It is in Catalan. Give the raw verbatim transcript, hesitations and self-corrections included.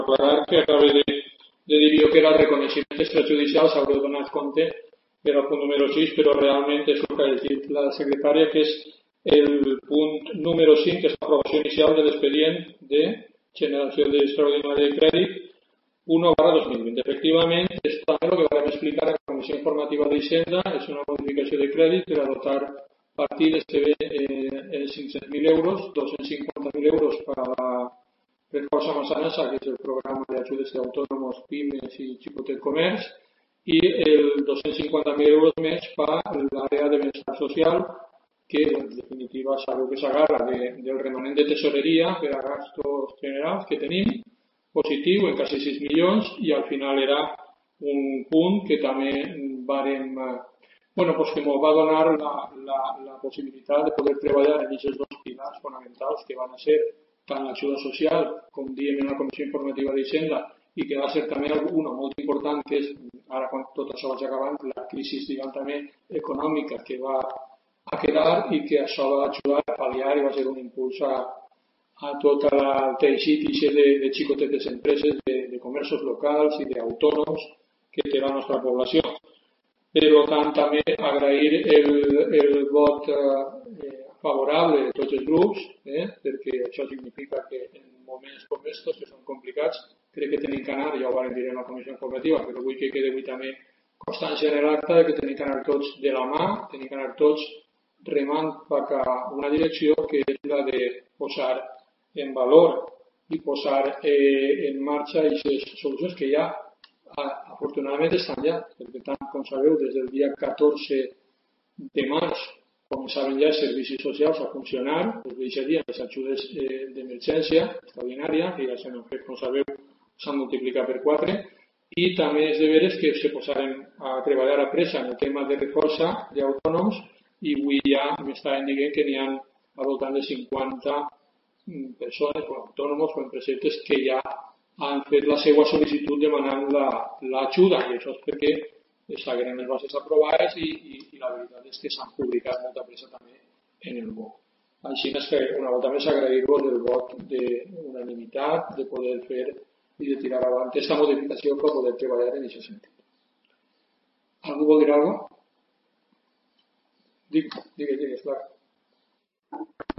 aclarar que acaba de, de dir jo que era el reconeixement extrajudicial, s'hauria donat compte, era el punt número sis, però realment és el que ha dit la secretària, que és el punt número cinc, que és l'aprovació inicial de l'expedient de generació d'extraordinari de crèdit u barra dos mil vint. Efectivament, és també el que vam explicar a la Comissió Informativa d'Hisenda, és una modificació de crèdit per a dotar partides que ve en cinc-cents mil euros, dos-cents cinquanta mil euros per a la Reforça Massanassa, que és el programa d'ajudes d'autònoms, pimes i xicotet comerç, i el dos-cents cinquanta mil euros més per a l'àrea de benestar social, que en definitiva sabeu que s'agarra de, del remanent de tesoreria per a gastos generals que tenim, positiu en quasi sis milions, i al final era un punt que també vàrem, bueno, pues que ens va donar la, la, la possibilitat de poder treballar en aquests dos pilars fonamentals que van a ser tant l'ajuda social, com diem en la Comissió Informativa d'Hisenda, i que va ser també una molt important, que és, ara quan tot això vaig acabant, la crisi, diguem, també econòmica que va a quedar i que això va ajudar a pal·liar i va ser un impuls a, a tot el teixit de, de xicotetes empreses, de, de comerços locals i d'autònoms que té la nostra població. Per tant, també agrair el, el vot eh, favorable de tots els grups, eh, perquè això significa que en moments com estos, que són complicats, crec que tenim que anar, ja ho vam dir en la comissió informativa, però vull que quedi avui també constància en l'acte que tenim que anar tots de la mà, tenim que anar tots remant cap a una direcció que és la de posar en valor i posar eh, en marxa aquestes solucions que ja afortunadament estan ja, perquè tant com sabeu des del dia catorze de març començaven ja els servicis socials a funcionar, us deixaria les ajudes eh, d'emergència extraordinària, que ja s'han fet, com sabeu, s'han multiplicat per quatre, i també és de veres que se posaren a treballar a pressa en el tema de reforça d'autònoms, i avui ja m'estaven dient que n'hi ha al voltant de cinquanta persones o autònoms o empreses que ja han fet la seva sol·licitud demanant l'ajuda, i això és perquè s'hagueren les bases aprovades i, i, i la veritat és que s'han publicat molta pressa també en el B O C. Així és que una volta més agrair-vos el vot d'unanimitat de poder fer i de tirar avant aquesta modificació per poder treballar en aquest sentit. Algú vol dir alguna cosa? Digues, digues, digues, clar.